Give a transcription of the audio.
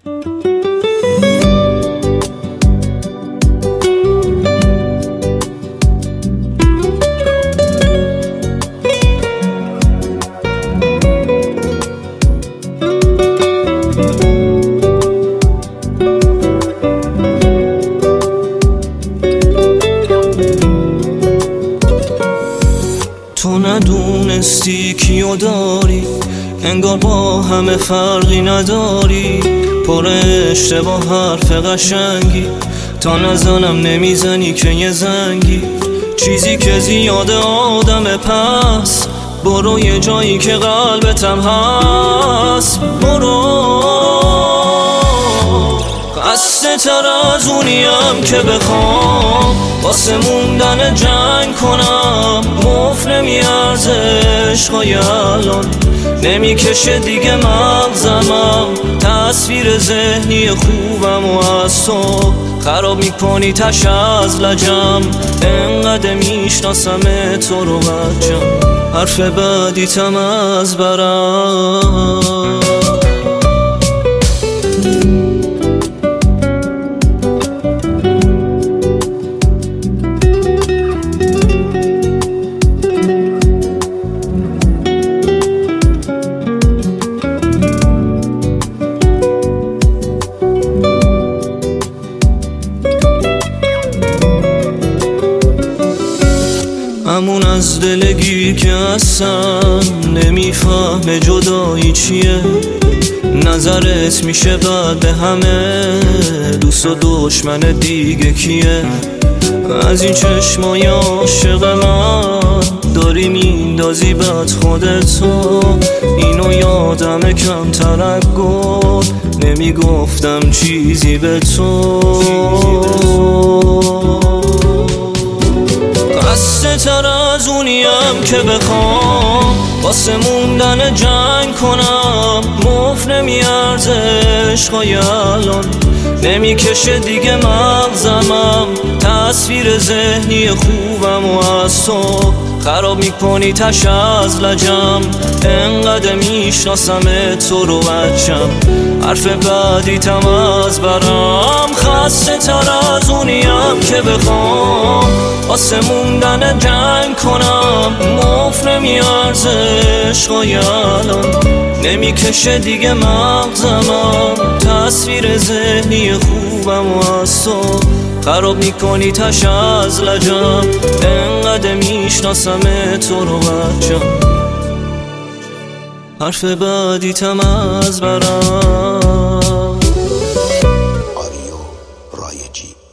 تو ندونستی کیو داری، انگار با همه فرقی نداری. پر اشتباه حرف قشنگی، تا نزنم نمیزنی که یه زنگی. چیزی که زیاده آدم پس، برو یه جایی که قلبتم هست. برو خسته تر از اونیم که بخوام واسه موندن جنگ کنم. مفت نمیارزه عشقای الان، نمیکشه دیگه مغزمم. تصویر ذهنی خوبم و از تو خراب میکنی تش از لجم. انقدر میشناسم تو رو بچم، حرف بدیتم از برم. همون از دلگیر که اصلا نمیفهمه جدایی چیه. نظرت میشه بعد به همه، دوست و دشمن دیگه کیه. از این چشمای عاشق من داری میندازی بد خودتو. اینو یادم کم ترگو، نمیگفتم چیزی به تو. خسته تر از اونیم که بخوام واسه موندن جنگ کنم. مفت نمیارزه عشقای الان، نمیکشه دیگه مغزمم. تصویر ذهنی خوبم و از تو خراب میکنی تش از لجم. انقدر میشناسم تو رو بچم، حرف بدیتم از برم. خسته تر از اونیم که بخوام واسه موندن جنگ کنم. مفت نمیارزه عشقای الان، نمیکشه دیگه مغزمم. تصویر ذهنی خوبم و از تو خراب میکنی تش از لجم. انقدر میشناسم تو رو بچم، حرف بدیتم از برم. آریو رایجی